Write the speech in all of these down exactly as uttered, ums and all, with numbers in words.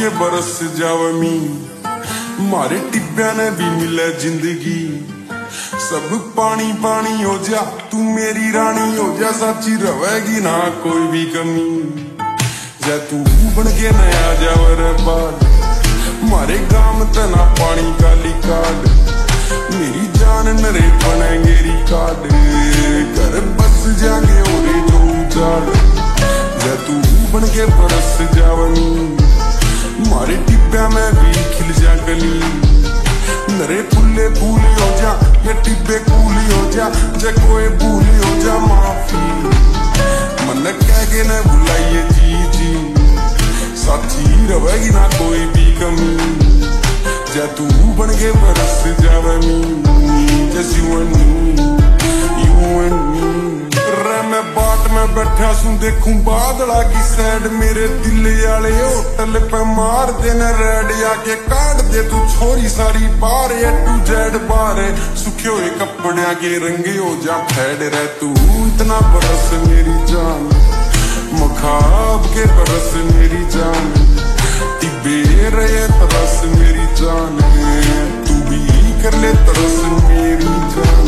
के बरस जावे मी, मारे टिब्बिया ने भी मिले जिंदगी। सब पानी पानी हो जा, तू मेरी रानी हो जा, साची रहेगी ना कोई भी कमी। जा तू बन के नया जावर बाद, मारे गाम तना पानी काली कार्ड। मेरी जान नरे बनेंगे रिकॉर्ड, घर बस जाएंगे ओरे जो उजाड़। जा तू बन के बरस जावनी, मारे टिब्बिया में भी खिल जा गली। नरे फुल्ले फूली हो जा, ये टिब्बे कूली हो जा, जे कोई भूली हो जा माफी। मन कह के न बुलाइए जी जी, साथी रहेगी ना कोई भी कमी। जा तू बन के बरस जावे मी, just you and me, you and me। रे मैं बाट में बैठा सू देखूं बादला की सैड, मेरे दिल वाले होटल पे मार देने रेड। आके काट दे तू छोरी सारी बार, ए टू जेड बार। सुखे हुए कपड़िया के रंगे हो जा फैड। रह तू इतना बरस मेरी जान, मखाब के बरस मेरी जान। टिब्बे रहे तरस मेरी जान, तू भी कर ले तरस मेरी जान।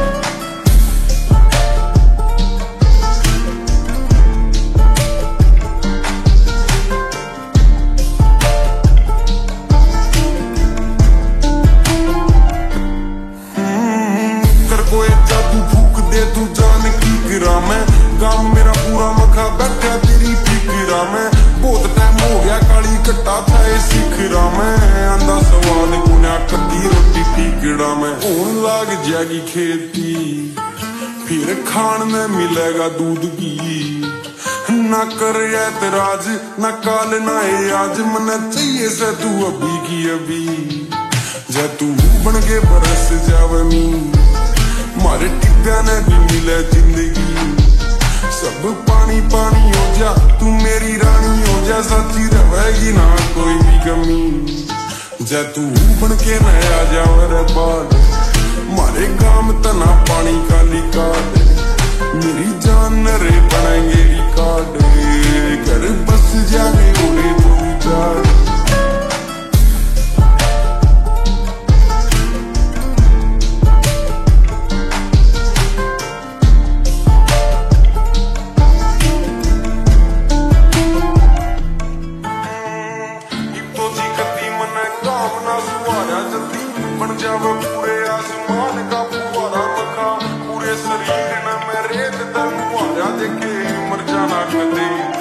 कर कोई जादू फूक दे तू जान की गिरा मैं, गाम मेरा पूरा मखा बैठा तेरी फिक्रा में। बहुत टाइम हो गया काली कट्टा था ये सिखरा में, आंदा सवाद गुना कद्दी रोटी फिकड़ा में। होन लाग जाएगी खेती, फिर खान में मिलेगा दूध की। ना कर ऐतराज ना काल ना ये आज, मन चाहिए से तू अभी की अभी। जा तू बन के बरस जावे मी, मारे टिब्बिया ने भी मिले जिंदगी। सब पानी पानी हो जा, तू मेरी रानी हो जा, साची रहेगी ना कोई भी कमी। जा तू बन के नया जावर बाद, मारे गाम तना पानी काली कार्ड। मेरी जान नरे बनेंगे रिकॉर्ड, घर बस जाने उड़े तो उजाड़। बन जावे पूरे आसमान का फुवारा मखा, पूरे शरीर न मैं रेत दा मुहारा देखे मर जाना कदे।